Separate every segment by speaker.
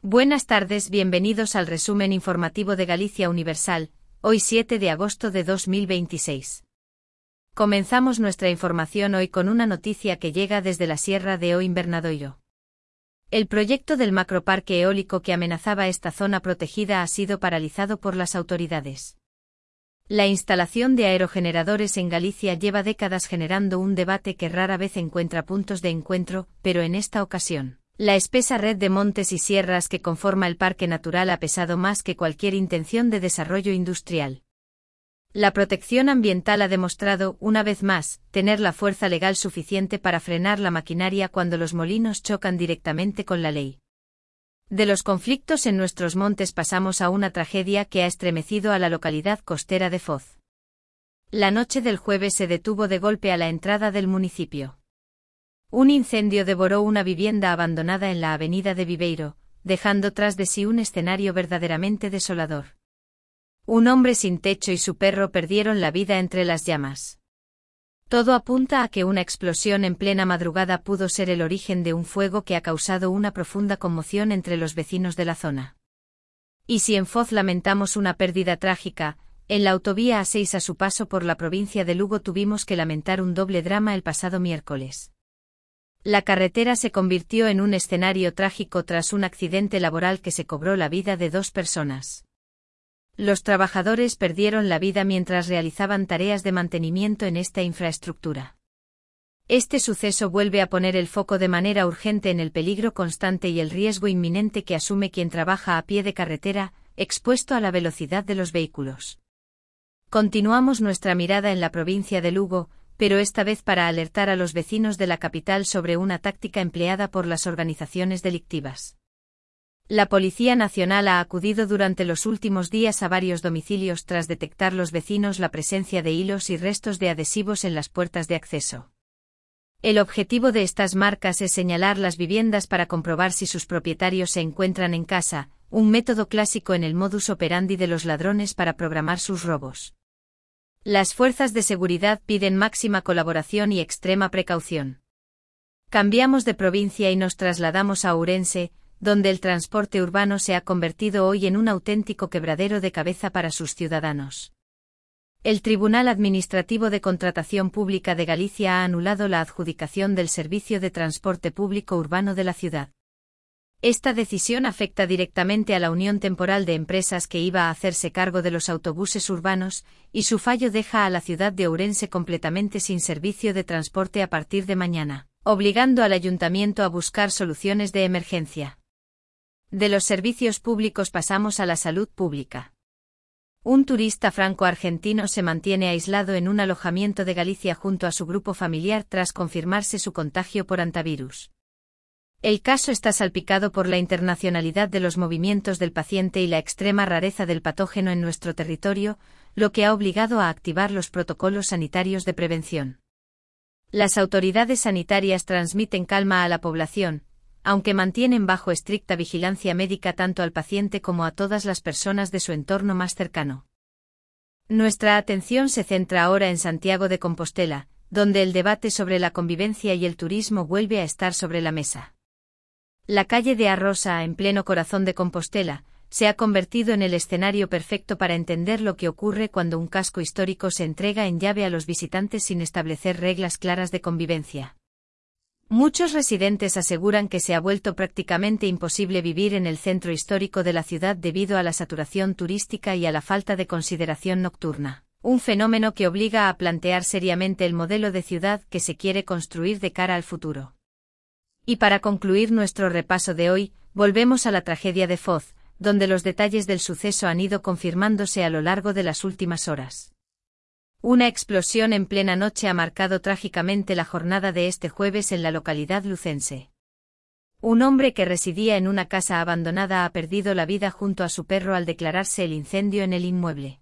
Speaker 1: Buenas tardes, bienvenidos al resumen informativo de Galicia Universal, hoy 7 de agosto de 2026. Comenzamos nuestra información hoy con una noticia que llega desde la Sierra de O Invernadoiro. El proyecto del macroparque eólico que amenazaba esta zona protegida ha sido paralizado por las autoridades. La instalación de aerogeneradores en Galicia lleva décadas generando un debate que rara vez encuentra puntos de encuentro, pero en esta ocasión, la espesa red de montes y sierras que conforma el parque natural ha pesado más que cualquier intención de desarrollo industrial. La protección ambiental ha demostrado, una vez más, tener la fuerza legal suficiente para frenar la maquinaria cuando los molinos chocan directamente con la ley. De los conflictos en nuestros montes pasamos a una tragedia que ha estremecido a la localidad costera de Foz. La noche del jueves se detuvo de golpe a la entrada del municipio. Un incendio devoró una vivienda abandonada en la avenida de Viveiro, dejando tras de sí un escenario verdaderamente desolador. Un hombre sin techo y su perro perdieron la vida entre las llamas. Todo apunta a que una explosión en plena madrugada pudo ser el origen de un fuego que ha causado una profunda conmoción entre los vecinos de la zona. Y si en Foz lamentamos una pérdida trágica, en la autovía A6 a su paso por la provincia de Lugo tuvimos que lamentar un doble drama el pasado miércoles. La carretera se convirtió en un escenario trágico tras un accidente laboral que se cobró la vida de 2 personas. Los trabajadores perdieron la vida mientras realizaban tareas de mantenimiento en esta infraestructura. Este suceso vuelve a poner el foco de manera urgente en el peligro constante y el riesgo inminente que asume quien trabaja a pie de carretera, expuesto a la velocidad de los vehículos. Continuamos nuestra mirada en la provincia de Lugo, pero esta vez para alertar a los vecinos de la capital sobre una táctica empleada por las organizaciones delictivas. La Policía Nacional ha acudido durante los últimos días a varios domicilios tras detectar los vecinos la presencia de hilos y restos de adhesivos en las puertas de acceso. El objetivo de estas marcas es señalar las viviendas para comprobar si sus propietarios se encuentran en casa, un método clásico en el modus operandi de los ladrones para programar sus robos. Las fuerzas de seguridad piden máxima colaboración y extrema precaución. Cambiamos de provincia y nos trasladamos a Ourense, donde el transporte urbano se ha convertido hoy en un auténtico quebradero de cabeza para sus ciudadanos. El Tribunal Administrativo de Contratación Pública de Galicia ha anulado la adjudicación del servicio de transporte público urbano de la ciudad. Esta decisión afecta directamente a la Unión Temporal de Empresas que iba a hacerse cargo de los autobuses urbanos, y su fallo deja a la ciudad de Ourense completamente sin servicio de transporte a partir de mañana, obligando al ayuntamiento a buscar soluciones de emergencia. De los servicios públicos pasamos a la salud pública. Un turista franco-argentino se mantiene aislado en un alojamiento de Galicia junto a su grupo familiar tras confirmarse su contagio por hantavirus. El caso está salpicado por la internacionalidad de los movimientos del paciente y la extrema rareza del patógeno en nuestro territorio, lo que ha obligado a activar los protocolos sanitarios de prevención. Las autoridades sanitarias transmiten calma a la población, aunque mantienen bajo estricta vigilancia médica tanto al paciente como a todas las personas de su entorno más cercano. Nuestra atención se centra ahora en Santiago de Compostela, donde el debate sobre la convivencia y el turismo vuelve a estar sobre la mesa. La calle de Arrosa, en pleno corazón de Compostela, se ha convertido en el escenario perfecto para entender lo que ocurre cuando un casco histórico se entrega en llave a los visitantes sin establecer reglas claras de convivencia. Muchos residentes aseguran que se ha vuelto prácticamente imposible vivir en el centro histórico de la ciudad debido a la saturación turística y a la falta de consideración nocturna, un fenómeno que obliga a plantear seriamente el modelo de ciudad que se quiere construir de cara al futuro. Y para concluir nuestro repaso de hoy, volvemos a la tragedia de Foz, donde los detalles del suceso han ido confirmándose a lo largo de las últimas horas. Una explosión en plena noche ha marcado trágicamente la jornada de este jueves en la localidad lucense. Un hombre que residía en una casa abandonada ha perdido la vida junto a su perro al declararse el incendio en el inmueble.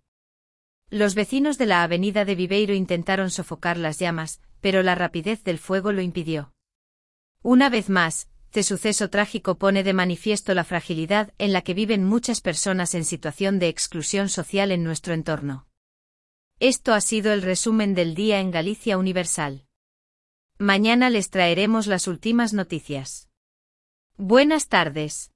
Speaker 1: Los vecinos de la avenida de Viveiro intentaron sofocar las llamas, pero la rapidez del fuego lo impidió. Una vez más, este suceso trágico pone de manifiesto la fragilidad en la que viven muchas personas en situación de exclusión social en nuestro entorno. Esto ha sido el resumen del día en Galicia Universal. Mañana les traeremos las últimas noticias. Buenas tardes.